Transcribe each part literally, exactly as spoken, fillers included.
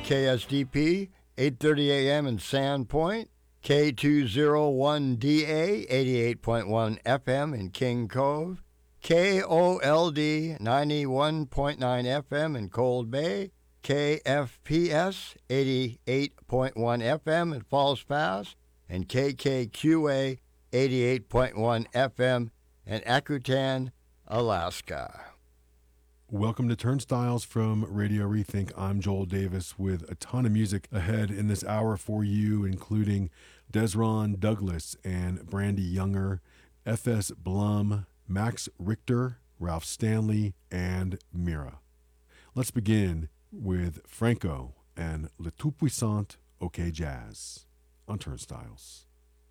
K S D P, eight thirty A M in Sandpoint, K two oh one D A, eighty-eight point one F M in King Cove, K O L D, ninety-one point nine F M in Cold Bay, K F P S, eighty-eight point one F M in Falls Pass, and K K Q A, eighty-eight point one F M in Akutan, Alaska. Welcome to Turnstiles from Radio Rethink. I'm Joel Davis with a ton of music ahead in this hour for you, including Desron Douglas and Brandy Younger, F S Blum, Max Richter, Ralph Stanley, and Mira. Let's begin with Franco and Le Tout Puissant OK Jazz on Turnstiles.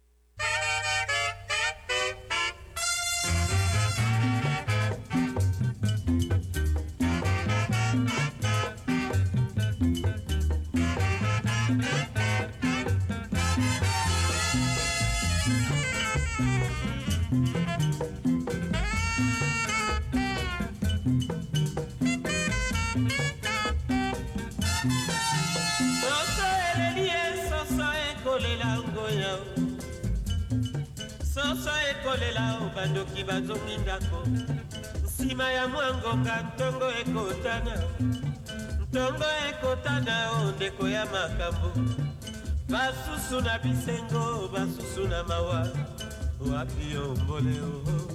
Soso ekolela ubandoki bazongi ndako nsima ya mwangonga ntongo ekotana ntongo ekotana ondeko ya makambo basusu na bisengo basusu na mawa wapi ombole oho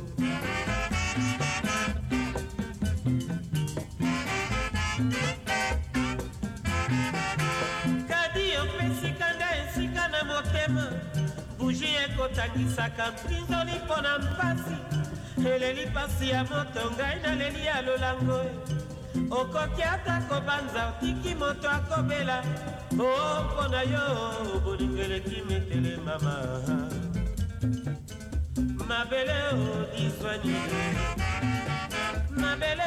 kadi opesika nda esika na motema buji ekotangisaka mpinzoli mpo na mpasi eleli pasi ya moto ngai naleli ya lolango okoki ata kobanza otiki moto akobela o mpo na yo bolingo eleki metele mama mabele odizwani mabele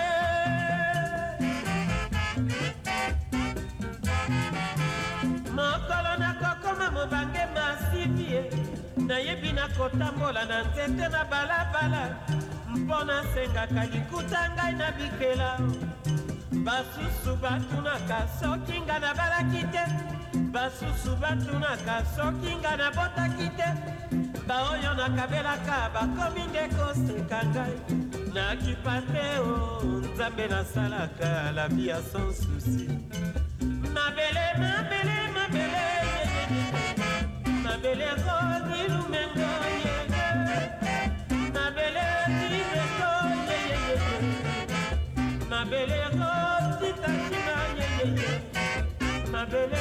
mokolo nakokoma mobange masivie nayebi nakotambola na nzete na balabala mpo nasengaka likuta ngai na bikela basusu batunaka soki nga nabalaki te basusu batunaka soki nga nabotaki te baoyo nakabelaka bakomi nde koseka ngai nakipa te o nzambe nasalaka la vie ya sans souci mabele mabele mabele mabele rodi lumengo yeye mabele dibeko yeye mabele rodi takina yeye mabele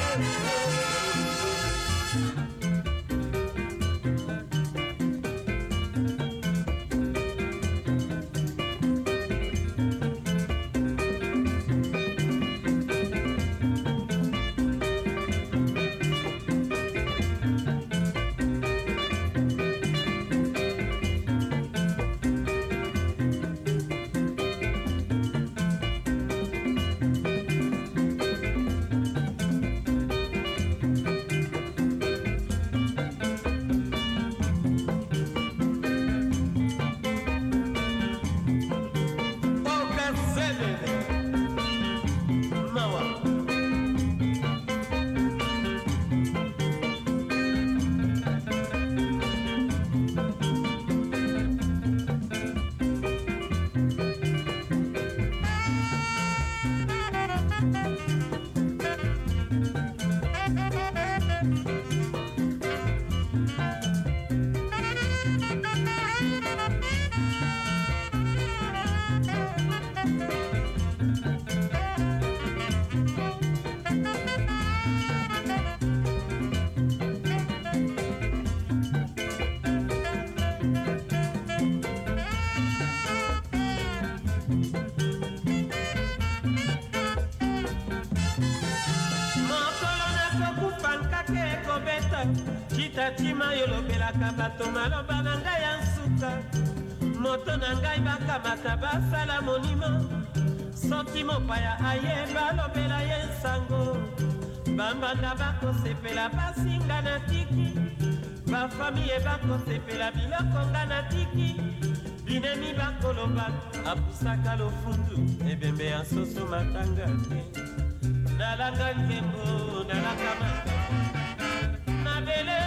Tima yolobelaka bato maloba na ngai ya nsuka moto na ngai bakamata basala monima soki mopaya aye balobela ye nsango bambanda bakosepela basinga na tiki bafamiye bakosepela biloko nga na tiki binemi bakoloba apusaka lofundu ebembe ya soso matanga te nalanga nzembo nalanga makambo mabele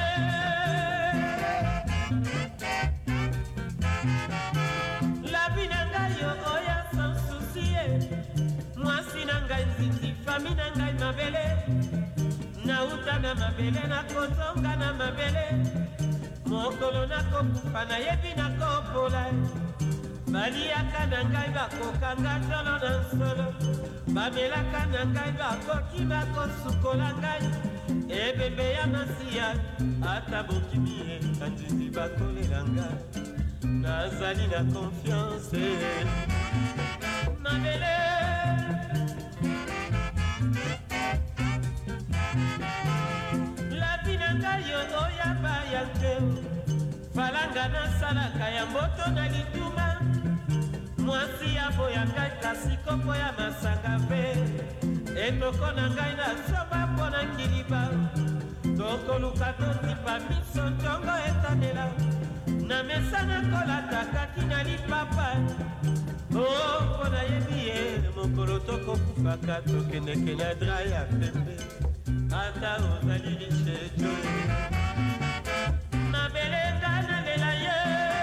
labi na ngai yo oya sans soucie mwasi na ngai nzinzi fami na ngai mabele nauta na mabele nakozonga na mabele mokolo nakokufa nayebi nakopola baliaka na ngai bakokanga tolo na nsolo bamelaka na ngai bakoki bakosukola ngai ebembe ya masiya ata bokimi ye kanzizi bakolela ngai nazali na konfiance mabele labi na ngai yo oyaba ya nteo falanga nasalaka ya mboto na lituma mwasi ya boya ngai kasi kopo ya masanga mpe etoko na ngai na soba mpo na ngiliba tokoluka totipa miso ntongo etanela na mesa nakolata kati na lipapa o mpo nayebi ye mokolo tokokufaka tokendeke na dra ya pembe ata ozali lishejo mabele nga nalela ye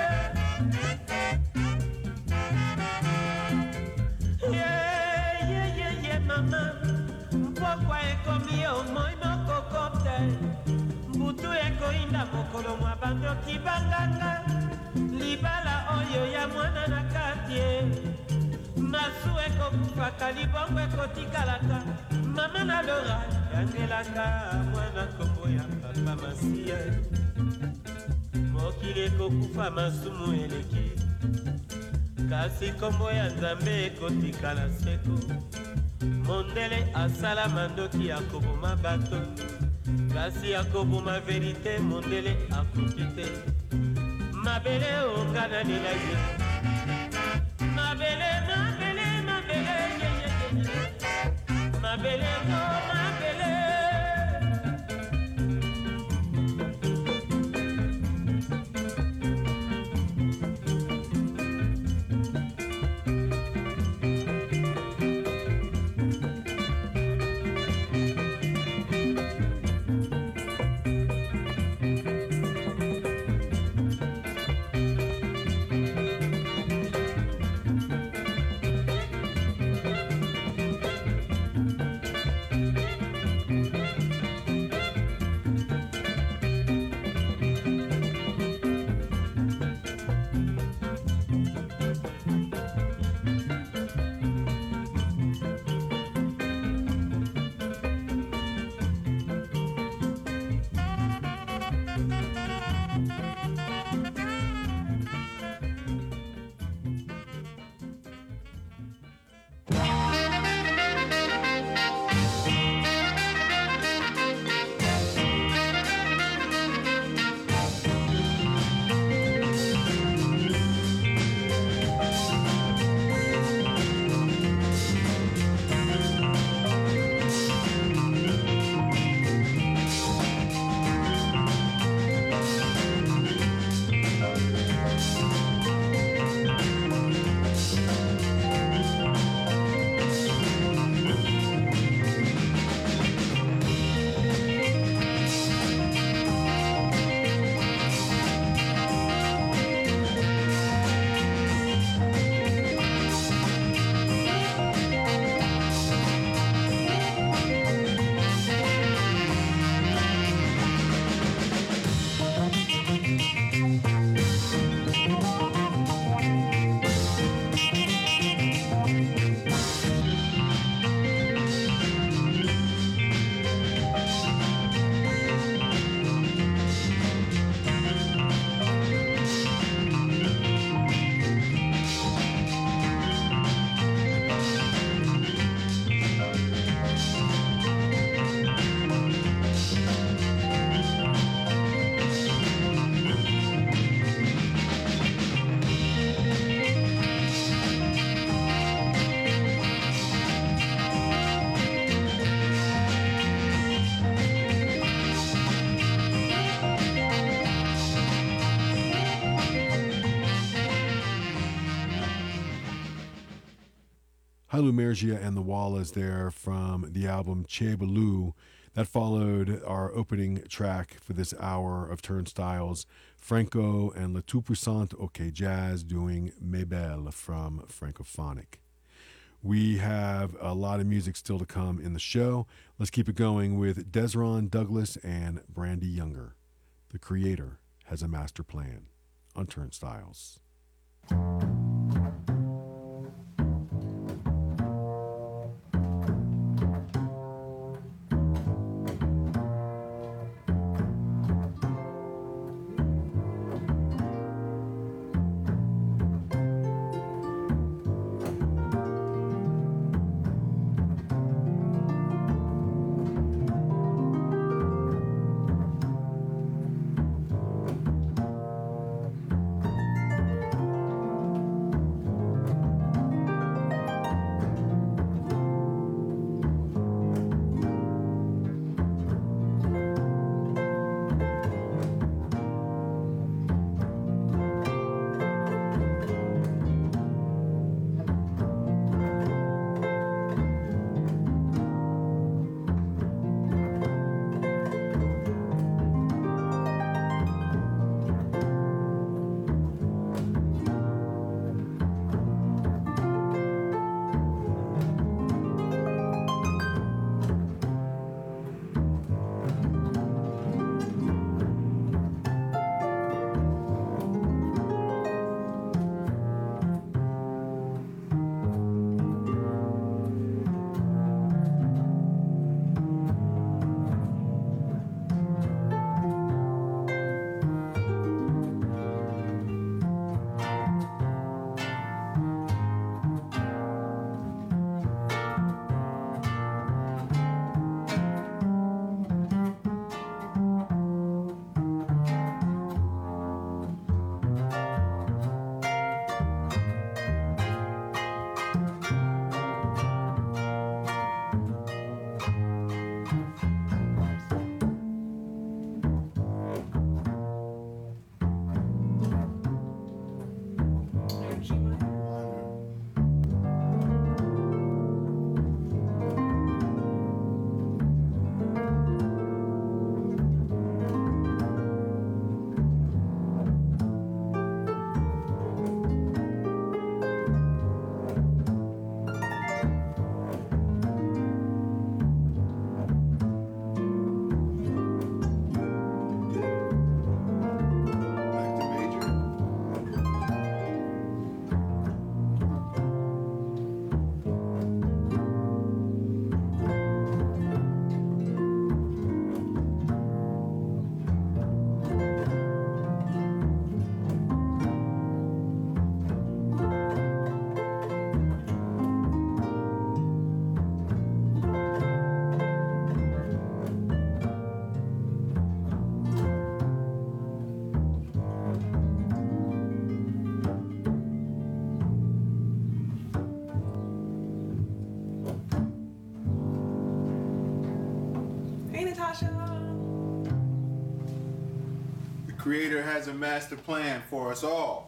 yeyeyeye mama mpokwa ekomi omoi mokoko te mbutu ekoinda mokolo mwa bandoki banganga libala oyo ya mwana na kati masu ekokufaka libongo ekotikalaka mama na lora yangelaka mwana kombo ya papa masiye mokili ekokufa masumu eleki kasi kombo ya nzambe ekotikala seko mondele asala mandoki akoboma bato kasi akoboma verite mondele akoki te mabele ongana lela ye mabele mabele mabele yeyeyeye mabele o mabele Hailu Mergia and the Wallas there from the album Che Baloo. That followed our opening track for this hour of Turnstiles, Franco and Le Tout Puissant OK Jazz doing Maybelle from Francophonic. We have a lot of music still to come in the show. Let's keep it going with Desron Douglas and Brandy Younger. The Creator Has a Master Plan on Turnstiles. Creator has a master plan for us all.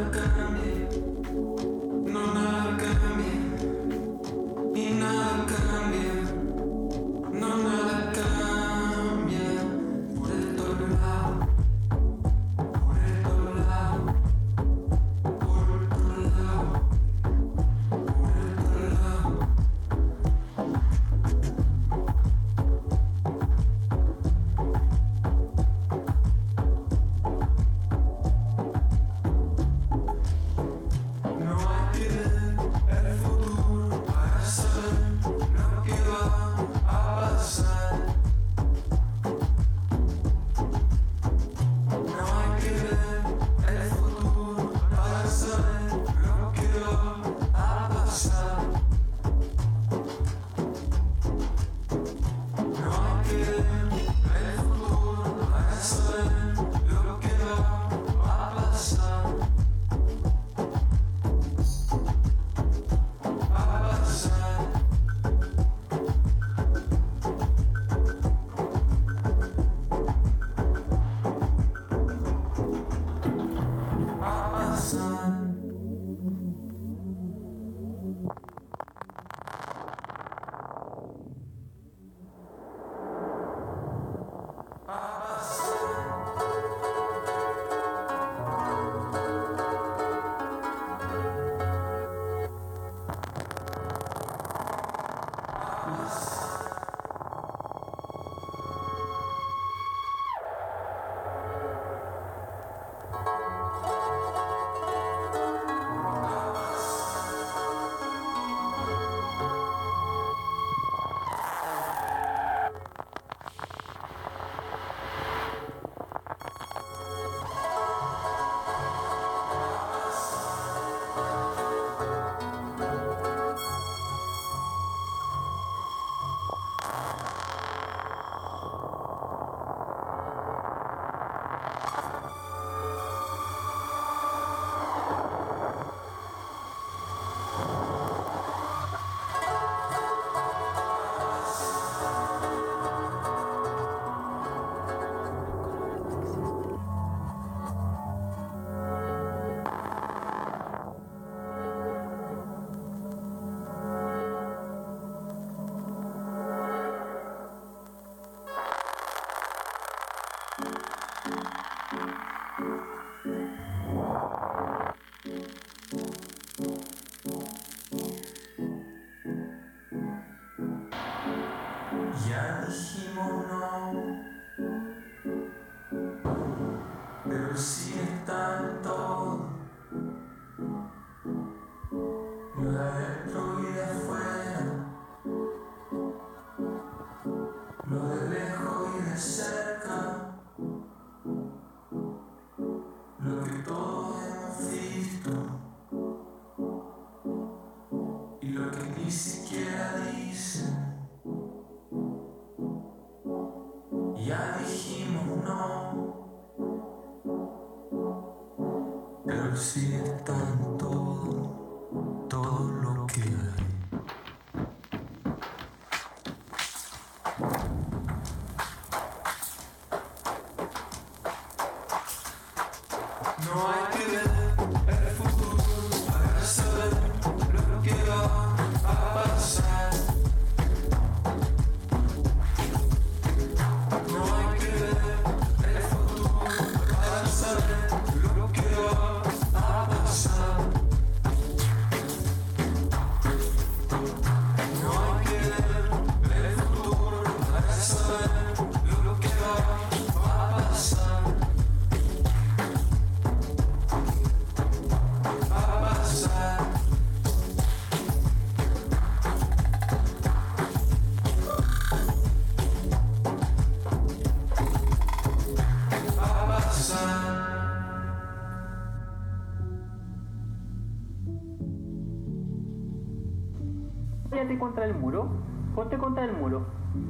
Contra el muro, ponte contra el muro.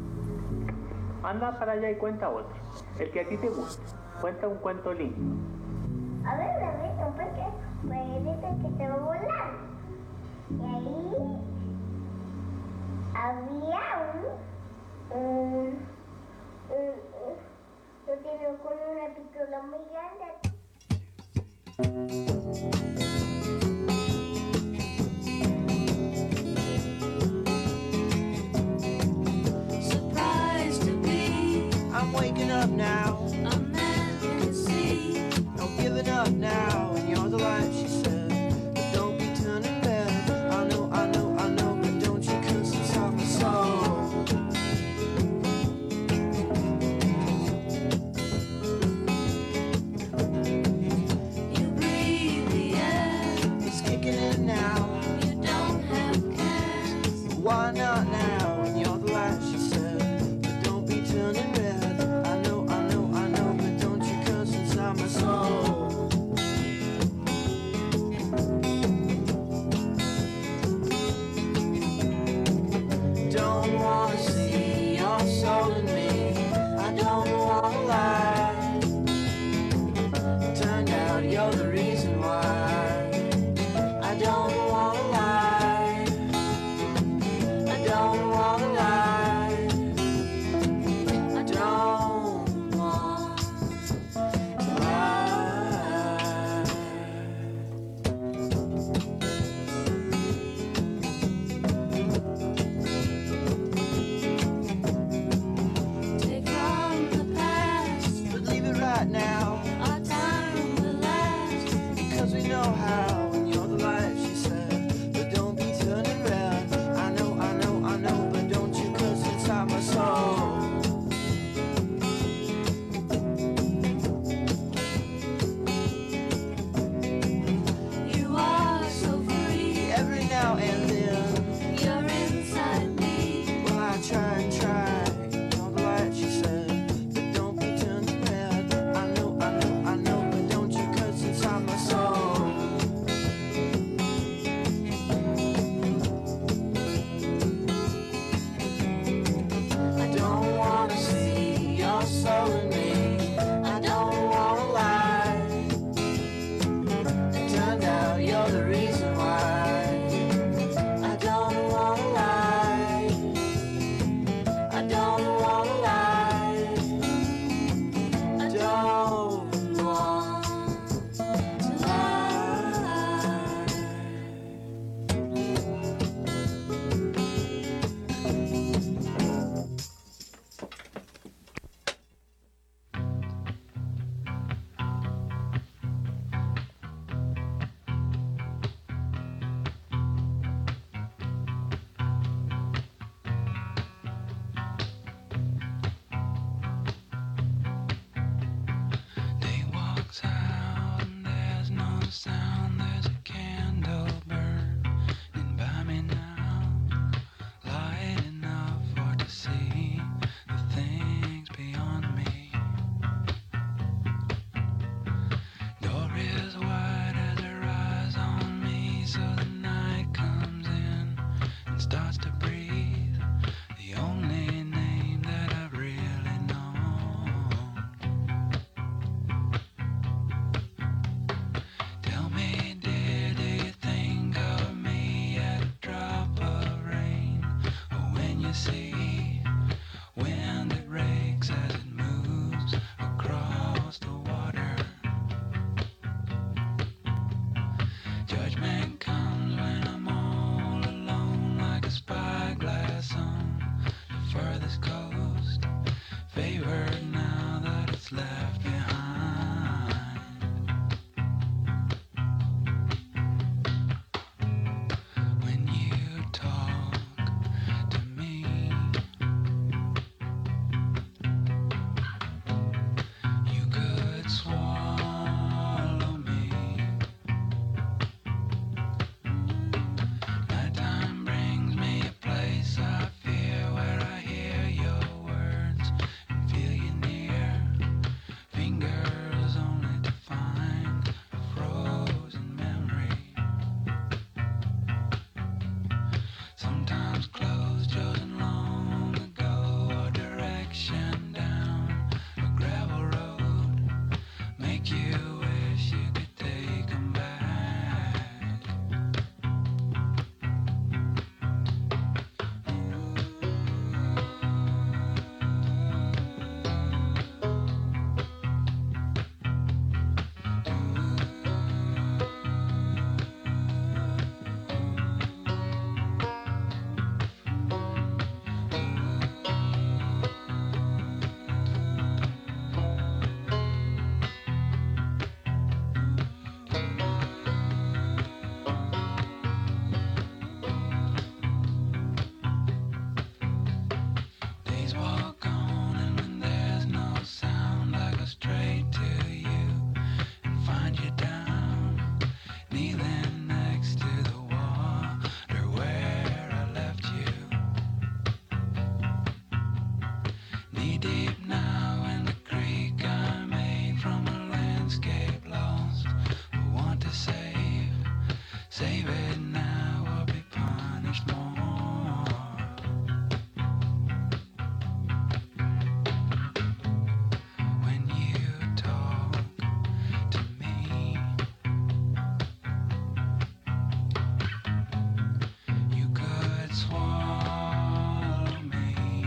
Anda para allá y cuenta otro. El que a ti te guste. Cuenta un cuento lindo. A ver, bebé, porque pues dice que te va a volar. Y ahí había un, un, un, un, un tiene con una pistola muy grande. Surprised to be, I'm waking up now. a man can see. No giving up now, and you're the light, she said. But don't be turning red. I know, I know, I know, but don't you curse inside my soul. You breathe the air, It's kicking in now. you don't have cares. Why not now, when you're the light, she said. But don't be turning red. I know, I know, I know, but don't you curse inside my soul. Don't wanna see your soul in me. I don't wanna lie. Turned out you're the reason why. I don't wanna lie. I don't wanna lie. I don't want to lie. Take from the past, But leave it right now, our time will last. because we know how. And you're the light, she said. But don't be turning red. I know, I know, I know, but don't you curse inside my soul. You are so free, Every now and then, you're inside me. well, I try and try. You're the light, she said. But don't be turning red. I know, I know, I know, but don't you curse inside my soul. I don't wanna see your soul in me. I don't wanna lie. It turned out you're the reason why. I don't wanna lie. I don't wanna lie. I Don't want to lie. Day walks out and there's no sound. There's a candle burning by me now, light enough for to see the things beyond me. Door is wide as her eyes on me, so the night comes in and starts to breathe. The only name that I've really known. Tell me, dear, do you think of me at a drop of rain? Or when you see wind that rakes as it moves across the water? Judgment comes when I'm all alone like a spider. Save it now or be punished more. When you talk to me, you could swallow me.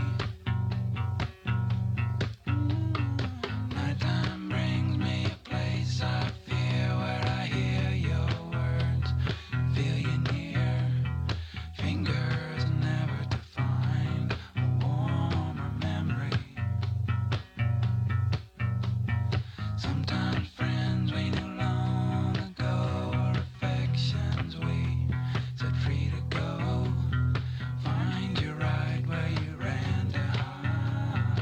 Nighttime brings me a place I fear, where I hear your words, feel you near. Fingers never to find a warmer memory. Sometimes friends we knew long ago, or affections we set free to go. Find you right where you ran to hide.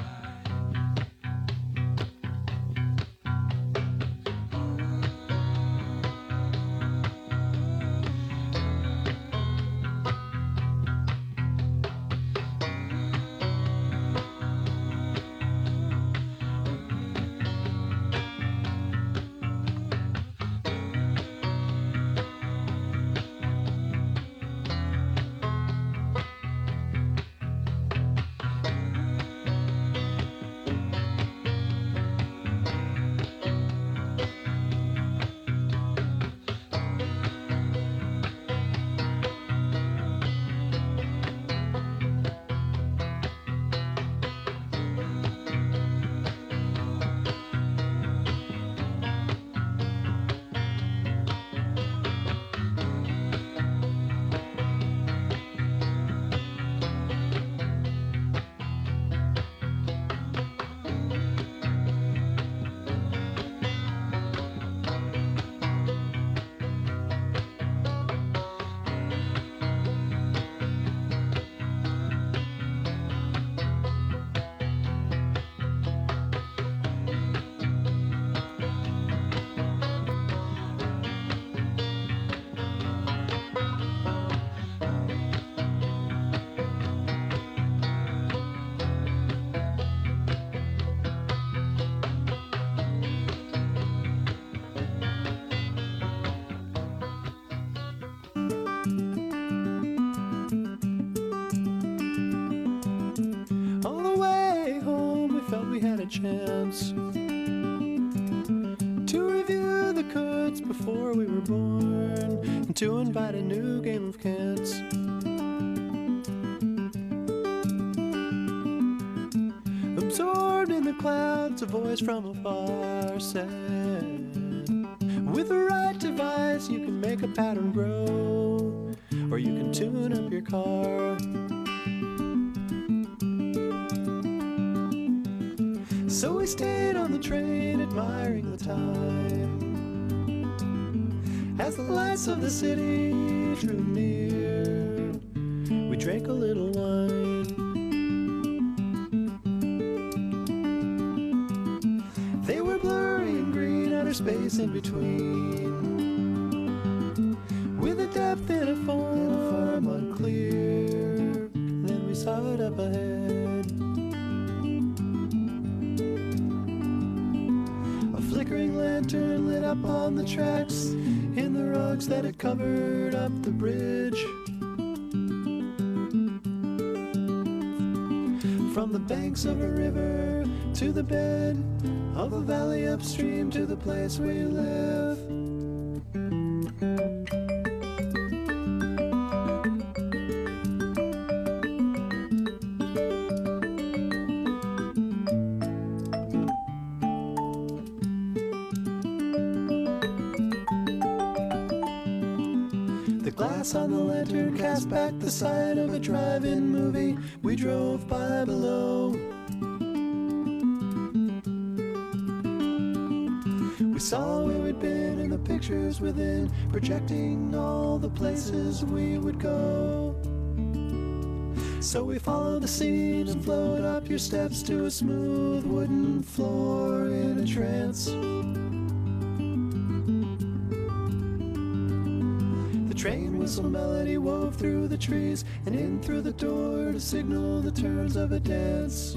On the way home, we felt we had a chance to review the codes before we were born, and to invite a new game of cants. Absorbed in the clouds, a voice from afar said, with the right device, you can make a pattern grow, or you can tune up your car. So we stayed on the train, admiring the time, as the lights of the city drew near. We drank a little wine. They were blurry and green, outer space in between, with a depth in a form unclear. Then we saw it up ahead. Flickering lantern lit up on the tracks, in the rugs that had covered up the bridge. From the banks of a river to the bed of a valley upstream, to the place where you live. Glass on the lantern cast back the side of a drive-in movie we drove by below. We saw where we'd been and the pictures within, projecting all the places we would go. So we followed the scenes and flowed up your steps to a smooth wooden floor in a trance. Train whistle melody wove through the trees and in through the door to signal the turns of a dance.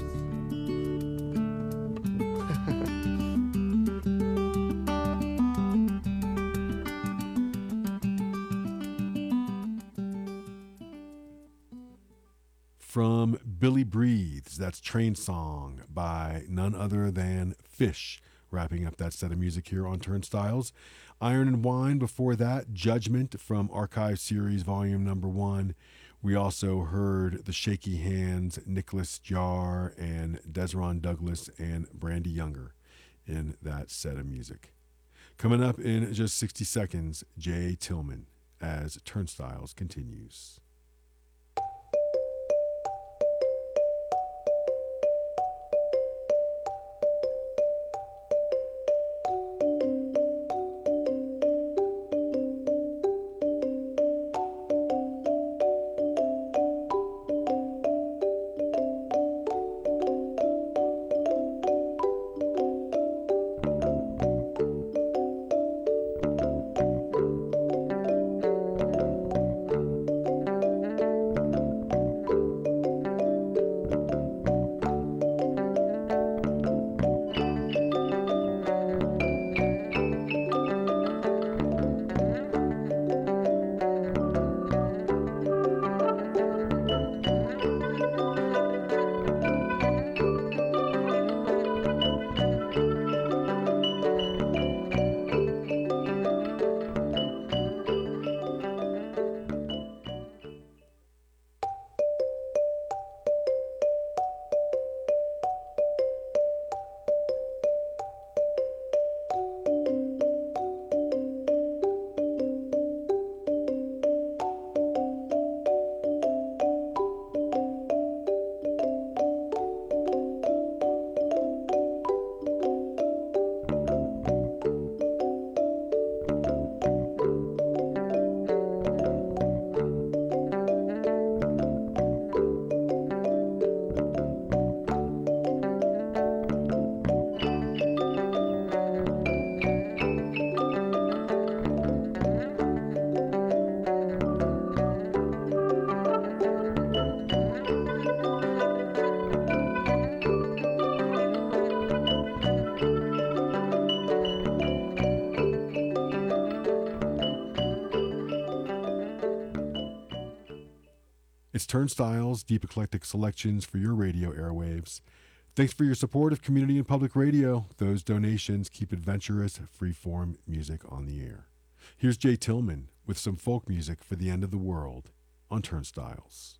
From Billy Breathes, that's Train Song by none other than Fish, wrapping up that set of music here on Turnstiles. Iron and Wine before that, Judgment from Archive Series Volume Number One. We also heard The Shaky Hands, Nicholas Jarre, and Desron Douglas and Brandy Younger in that set of music. Coming up in just sixty seconds, Jay Tillman as Turnstiles continues. It's Turnstiles, deep eclectic selections for your radio airwaves. Thanks for your support of community and public radio. Those donations keep adventurous, free-form music on the air. Here's Jay Tillman with some folk music for the end of the world on Turnstiles.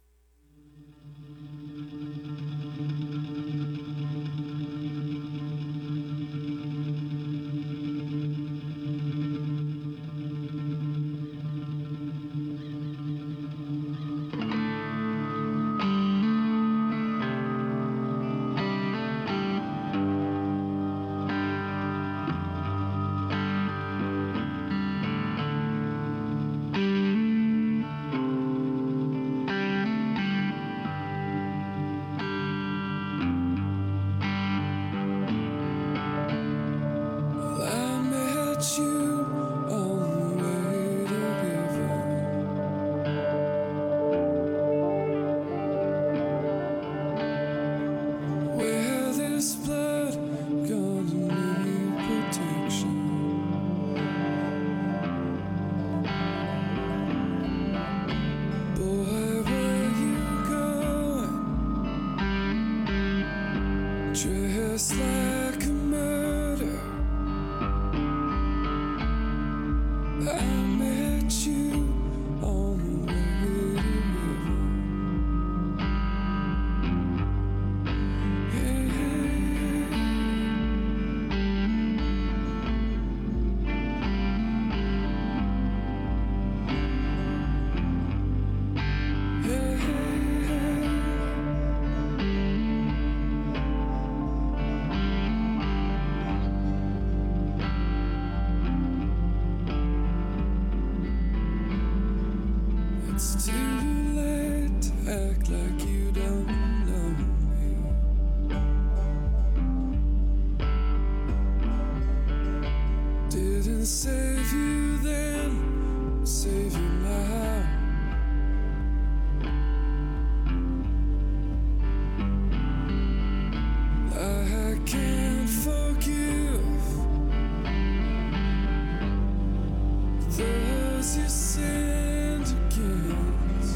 Those you sinned against.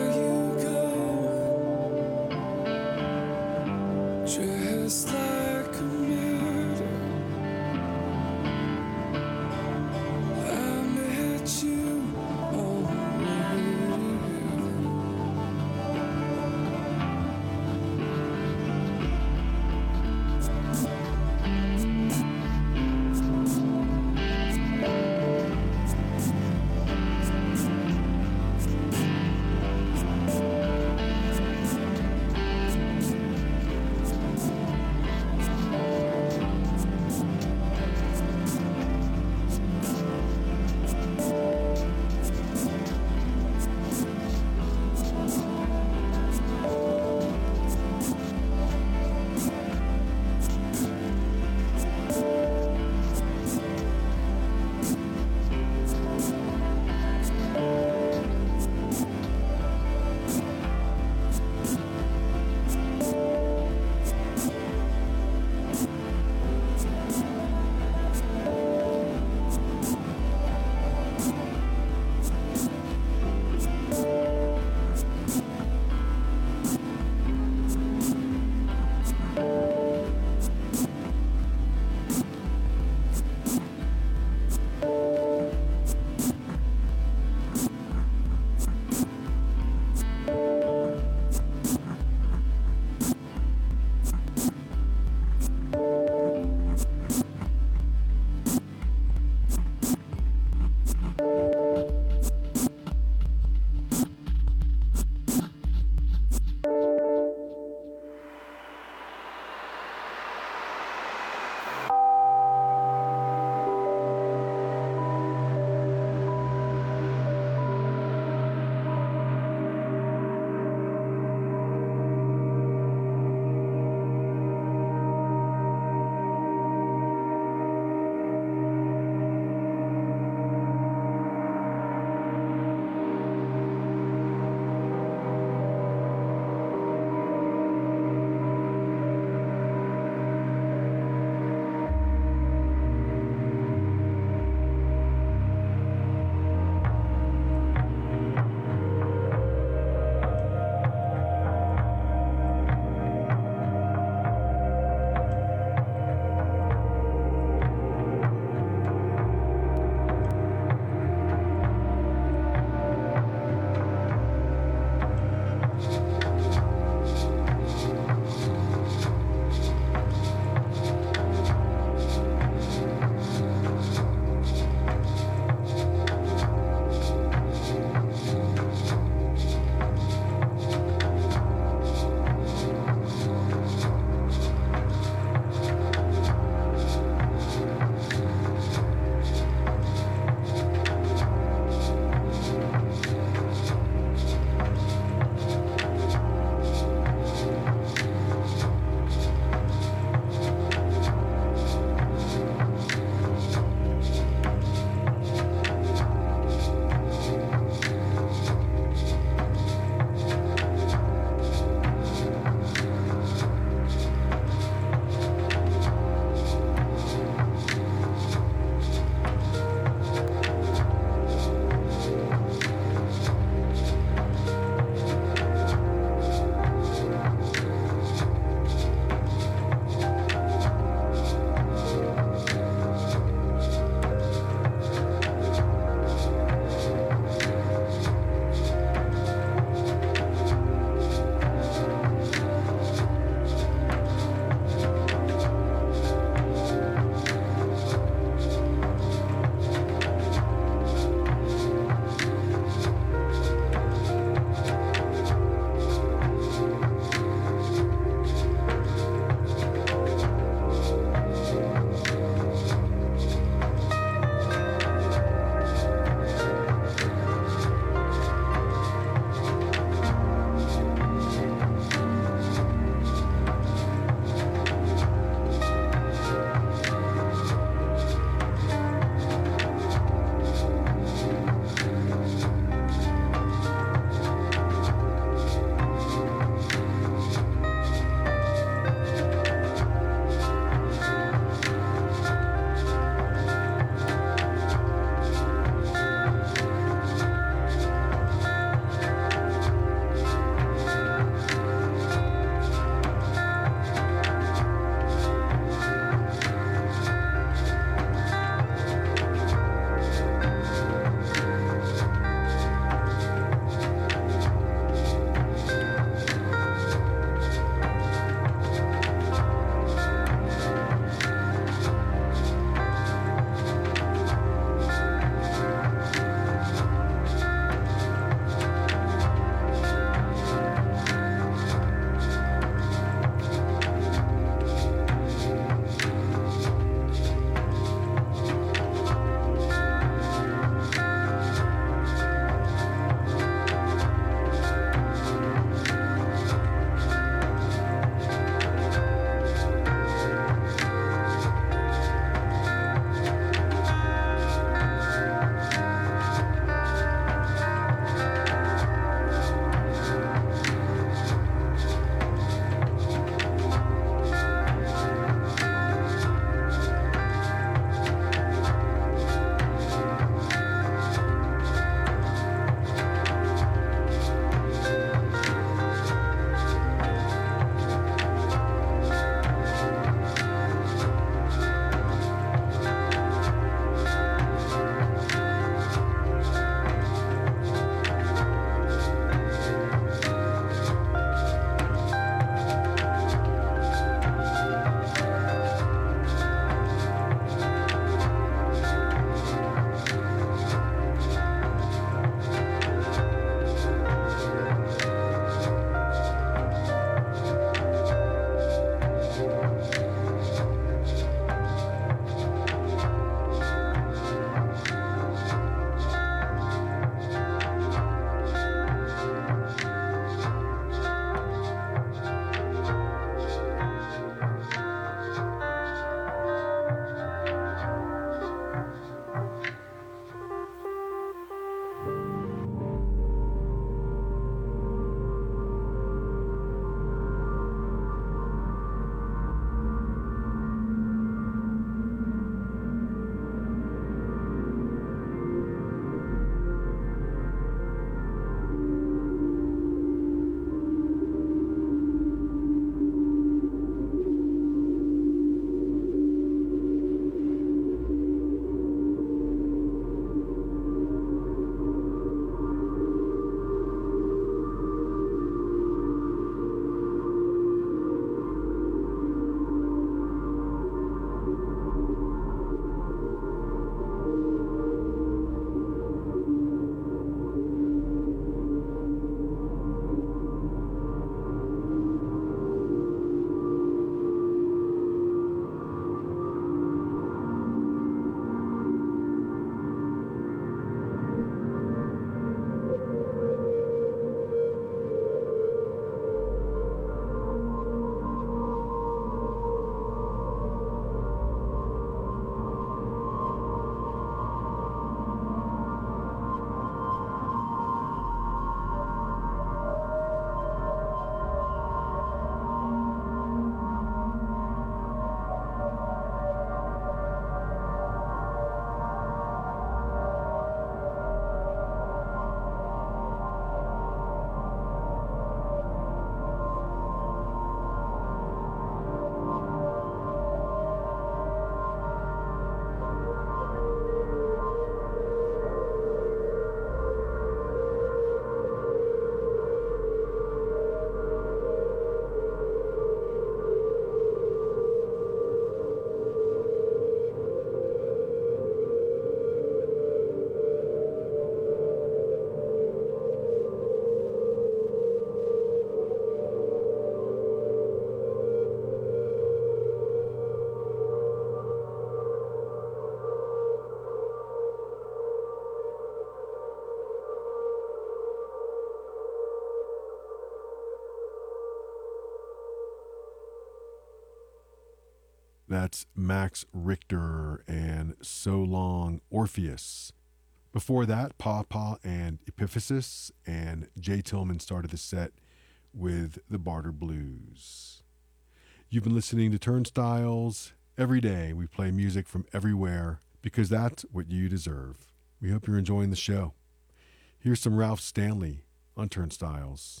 That's Max Richter and So Long Orpheus. Before that, Pawpaw and Epiphysis, and Jay Tillman started the set with the Barter Blues. You've been listening to Turnstiles. Every day we play music from everywhere because that's what you deserve. We hope you're enjoying the show. Here's some Ralph Stanley on Turnstiles.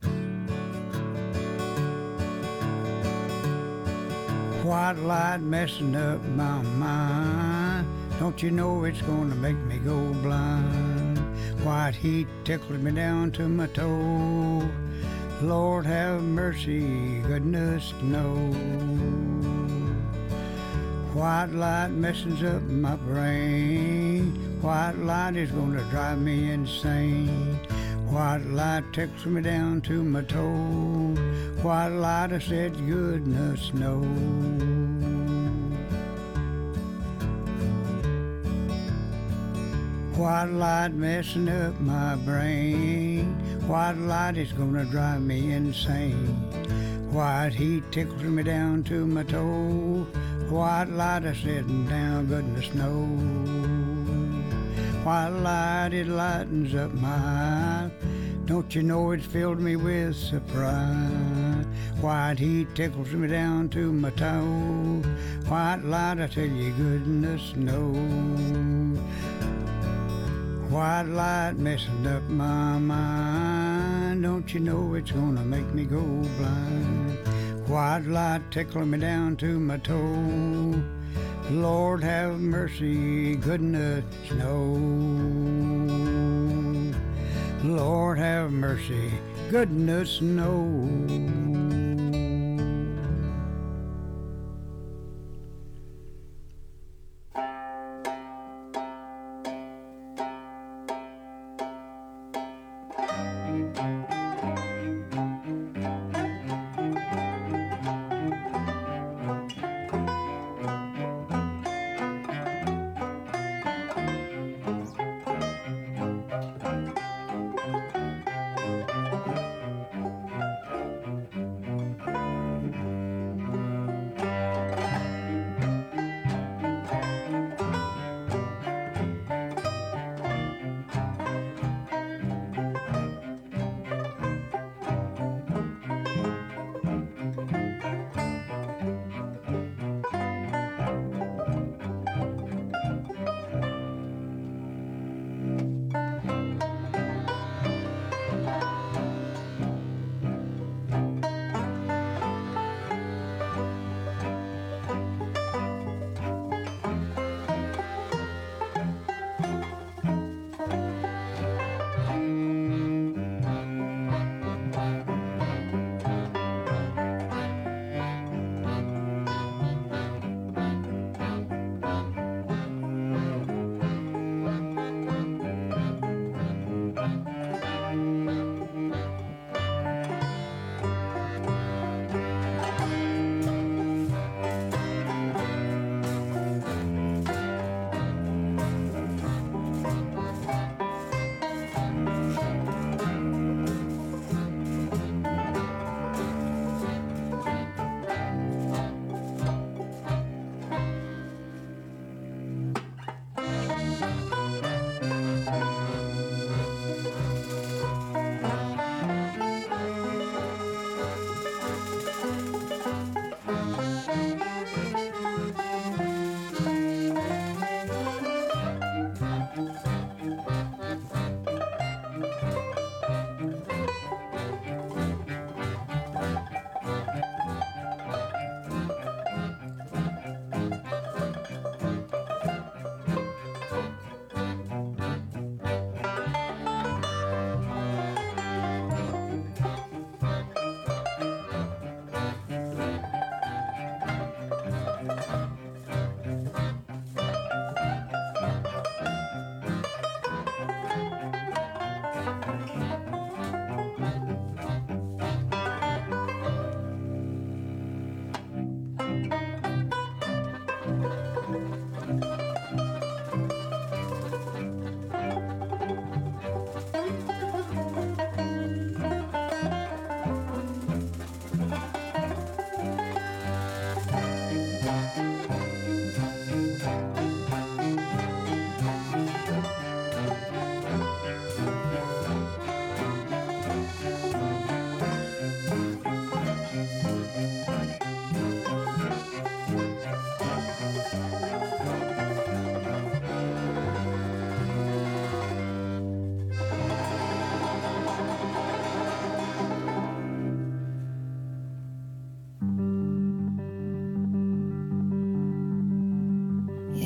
White light messing up my mind. Don't you know it's gonna make me go blind? White heat tickles me down to my toe. Lord have mercy, goodness knows. White light messes up my brain. White light is gonna drive me insane. White light tickles me down to my toe. White light, I said, goodness knows. White light messing up my brain. White light is gonna drive me insane. White heat tickles me down to my toe. White light, I said, down, goodness knows. White light, it lightens up my eye. Don't you know it's filled me with surprise? White heat tickles me down to my toe. White light, I tell you, goodness knows. White light messing up my mind. Don't you know it's gonna make me go blind? White light tickling me down to my toe. Lord have mercy, goodness knows. Lord have mercy, goodness knows.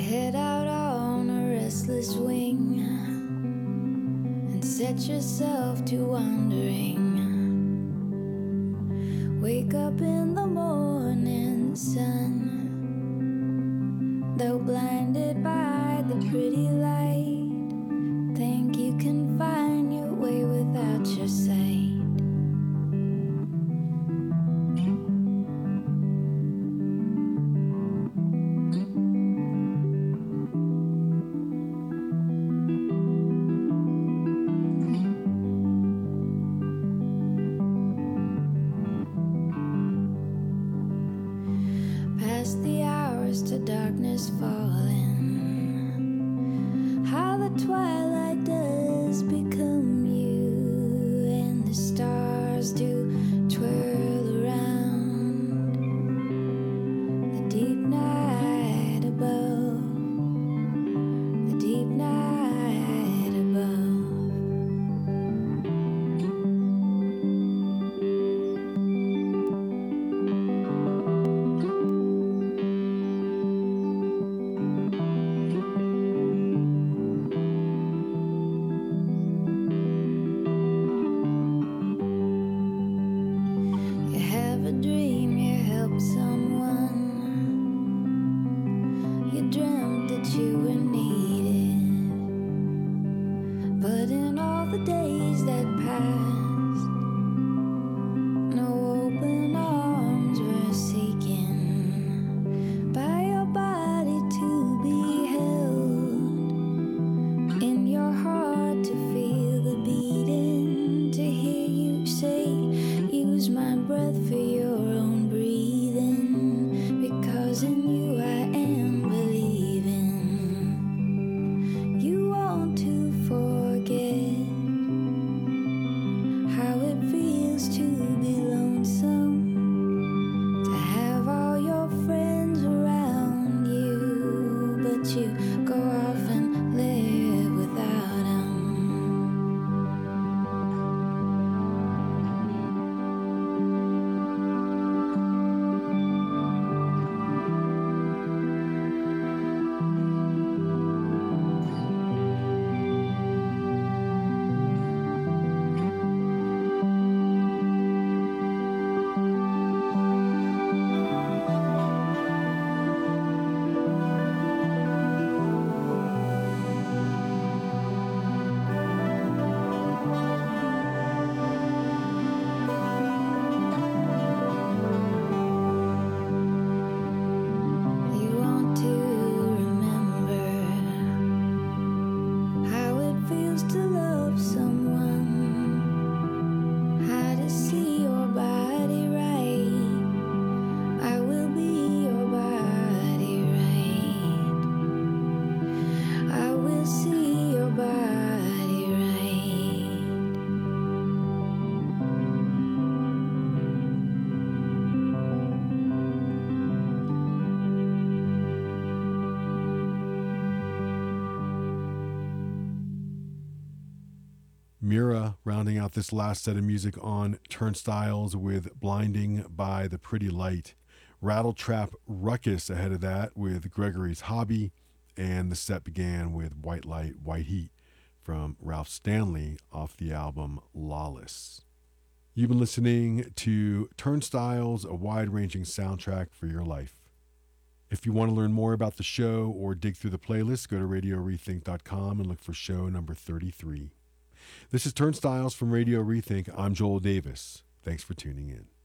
head out on a restless wing and set yourself to wandering. Wake up in the morning sun, though blinded by the pretty light, think you can find your way without your sight. Past the hours to darkness falling, how the twilight does become you, and the stars do twirl around the deep night above, the deep night above. You have a dream, you help someone, you dreamt that you were needed, but in all the days that passed, no open arms were seeking by your body to be held, in your heart to feel the beating, to hear you say, use my breath for your own breathing, because in you I am believing. You want to forget how it feels to be lonesome, to have all your friends around you, but you go off and live without them. You want to remember how it feels to love someone, how to see your body right. I will be your body right. I will see your body right. Mira rounding out this last set of music on Turnstiles with Blinding by the Pretty Light. Rattletrap Ruckus ahead of that with Gregory's Hobby, and the set began with White Light, White Heat from Ralph Stanley off the album Lawless. You've been listening to Turnstiles, a wide-ranging soundtrack for your life. If you want to learn more about the show or dig through the playlist, go to radio rethink dot com and look for show number thirty-three. This is Turnstiles from Radio Rethink. I'm Joel Davis. Thanks for tuning in.